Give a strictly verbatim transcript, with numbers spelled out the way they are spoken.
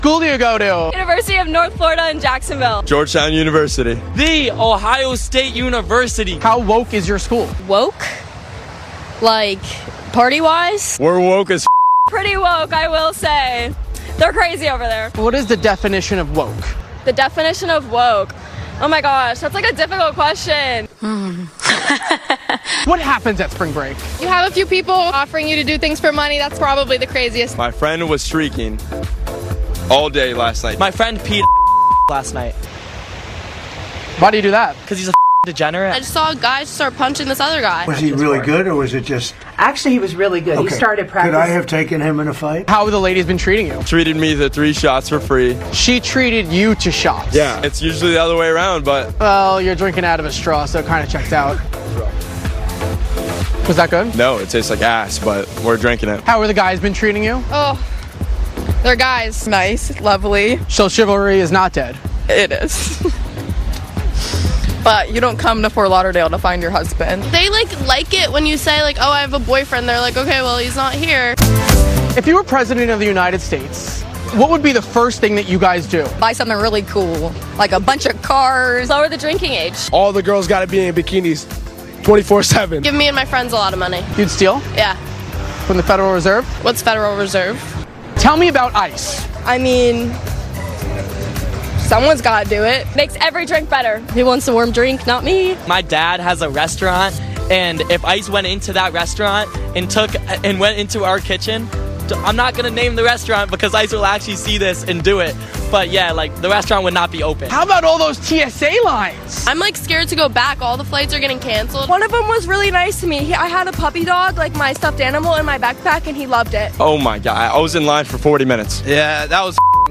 school do you go to? University of North Florida in Jacksonville. Georgetown University. The Ohio State University. How woke is your school? Woke? Like, party-wise? We're woke as Pretty woke, I will say. They're crazy over there. What is the definition of woke? The definition of woke. Oh my gosh, that's like a difficult question. What happens at spring break? You have a few people offering you to do things for money. That's probably the craziest. My friend was streaking all day last night. My friend peed last night. Why do you do that? Because he's a degenerate. I just saw a guy start punching this other guy. Was he really good, or was it just... Actually, he was really good. Okay. He started practicing. Could I have taken him in a fight? How have the ladies been treating you? Treated me to three shots for free. She treated you to shots. Yeah, it's usually the other way around, but... Well, you're drinking out of a straw, so it kind of checked out. Was that good? No, it tastes like ass, but we're drinking it. How have the guys been treating you? Oh, they're guys. Nice, lovely. So chivalry is not dead. It is. But you don't come to Fort Lauderdale to find your husband. They like like it when you say like, oh, I have a boyfriend. They're like, okay, well, he's not here. If you were president of the United States, what would be the first thing that you guys do? Buy something really cool, like a bunch of cars. Lower the drinking age. All the girls gotta be in bikinis twenty-four seven. Give me and my friends a lot of money. You'd steal? Yeah. From the Federal Reserve? What's Federal Reserve? Tell me about ICE. I mean, someone's got to do it. Makes every drink better. Who wants a warm drink? Not me. My dad has a restaurant, and if ICE went into that restaurant and took and went into our kitchen, I'm not gonna name the restaurant because ICE will actually see this and do it. But yeah, like the restaurant would not be open. How about all those T S A lines? I'm like scared to go back. All the flights are getting canceled. One of them was really nice to me. He, I had a puppy dog, like my stuffed animal, in my backpack, and he loved it. Oh my God, I was in line for forty minutes. Yeah, that was